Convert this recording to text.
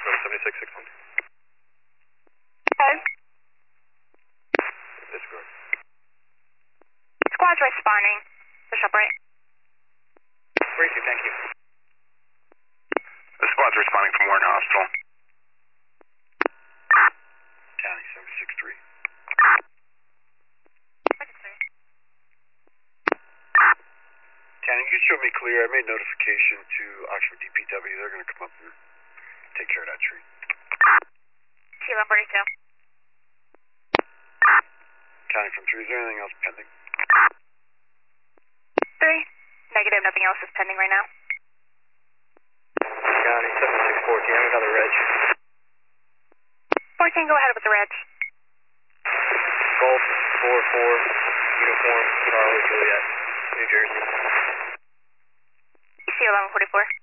7661. Okay. Discord. Squad's responding. Bishop, right? Great, thank you. The squad's responding from Warren Hospital. County 763. County, you showed me clear. I made notification to Oxford DPW. They're going to come up and take care of that tree. Kilo 42. County from 3, is there anything else pending? 3. Negative, nothing else is pending right now. County 7614, I have another reg. 14, go ahead with the reg. Golf 44, uniform, Charlie, Juliet, New Jersey. EC 1144.